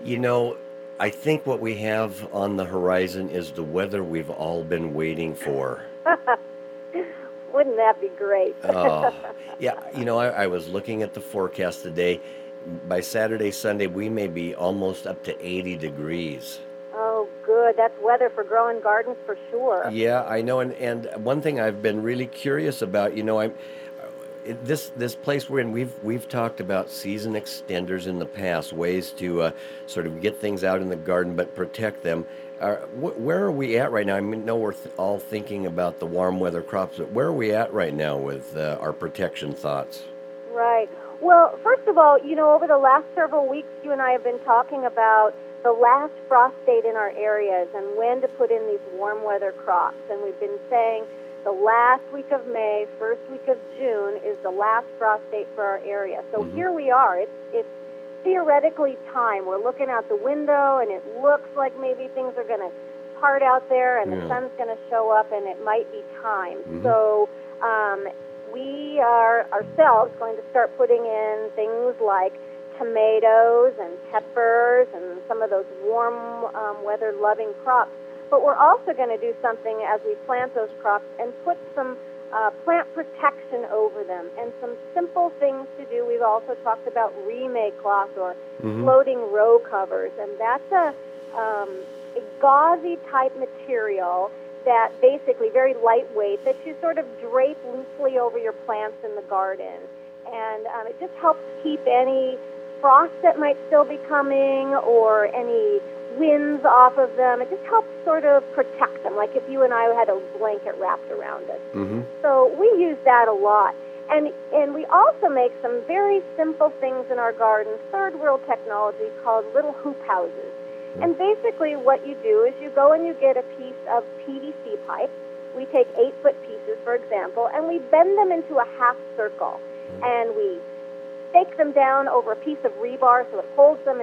You know, I think what we have on the horizon is the weather we've all been waiting for. Wouldn't that be great? Oh, yeah. I was looking at the forecast today. By Saturday, Sunday, we may be almost up to 80 degrees. Oh, good. That's weather for growing gardens for sure. Yeah, I know. And one thing I've been really curious about, this place we're in, we've talked about season extenders in the past, ways to sort of get things out in the garden but protect them. Where are we at right now? I mean, no, we're all thinking about the warm weather crops, but where are we at right now with our protection thoughts? Right. Well, first of all, over the last several weeks, you and I have been talking about the last frost date in our areas and when to put in these warm weather crops. And we've been saying the last week of May, first week of June is the last frost date for our area. So Hmm. here we are. It's theoretically time. We're looking out the window, and it looks like maybe things are going to part out there, and the Yeah. sun's going to show up, and it might be time. Hmm. So we are ourselves going to start putting in things like tomatoes and peppers and some of those warm weather loving crops. But we're also going to do something as we plant those crops and put some plant protection over them and some simple things to do. We've also talked about remake cloth or Hmm. floating row covers, and that's a gauzy type material that basically very lightweight that you sort of drape loosely over your plants in the garden. And it just helps keep any frost that might still be coming or any winds off of them. It just helps sort of protect them, like if you and I had a blanket wrapped around us. Hmm. So we use that a lot. And we also make some very simple things in our garden, third world technology called little hoop houses. And basically what you do is you go and you get a piece of PVC pipe. We take 8-foot pieces, for example, and we bend them into a half circle. And we stake them down over a piece of rebar so it holds them